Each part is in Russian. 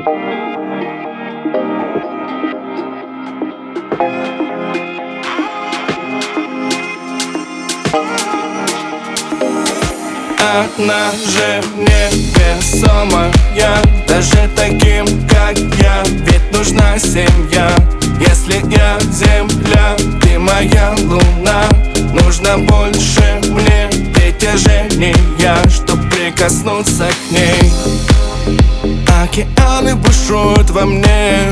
Она же невесомая, даже таким, как я. Ведь нужна семья. Если я земля, ты моя луна. Нужно больше мне притяжения, чтоб прикоснуться к ней. Океаны бушуют во мне,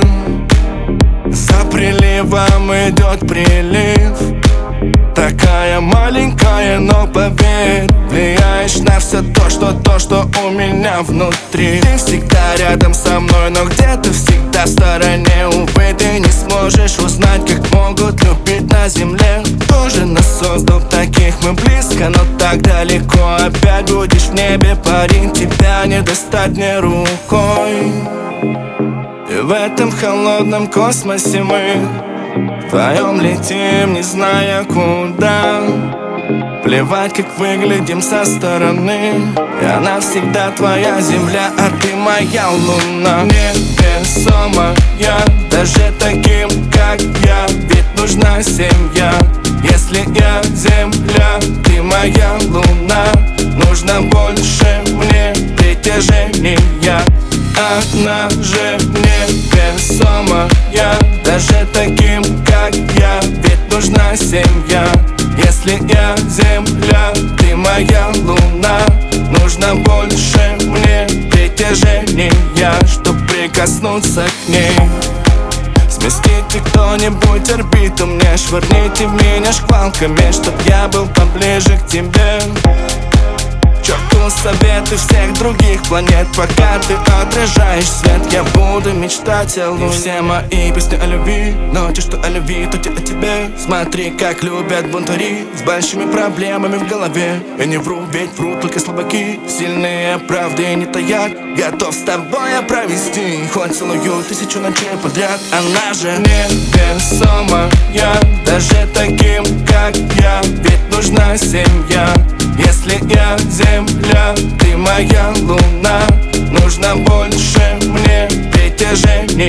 за приливом идет прилив. Такая маленькая, но поверь, влияешь на все то, что у меня внутри. Ты всегда рядом со мной, но где-то всегда в стороне. Увы, ты не сможешь узнать, как могут любить на земле. Тоже нас создал таких, мы близко, но так далеко. Опять будешь в небе, парень, тебя не достать мне рукой. И в этом холодном космосе мы вдвоем летим, не зная куда. Плевать, как выглядим со стороны, и она всегда твоя земля, а ты моя луна. Невесомая, даже таким, как я. Ведь нужна семья. Если я земля, ты моя луна. Нужно больше мне притяжения. Она же невесомая, даже таким, как я. Ведь нужна семья. Если я земля, ты моя луна. Нужно больше мне притяжения, чтоб прикоснуться к ней. Сместите кто-нибудь орбиту мне, швырните в меня шквалками, чтоб я был поближе к тебе. Черту советы всех других планет, пока ты отражаешь свет, я буду мечтать о луне. Все мои песни о любви, но те, что о любви, то те о тебе. Смотри, как любят бунтари, с большими проблемами в голове. Я не вру, ведь врут только слабаки. Сильные правды не таят, готов с тобой я провести хоть целую 1000 ночей подряд. Она же невесомая, даже таким, как я. Ведь нужна семья. Если я земля, ты моя луна. Нужно больше мне притяжения.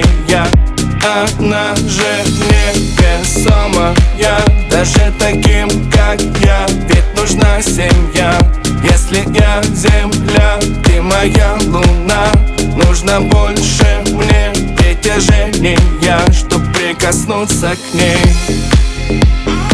Она же невесомая, даже таким, как я. Ведь нужна семья. Если я земля, ты моя луна. Нужно больше мне притяжения, чтоб прикоснуться к ней.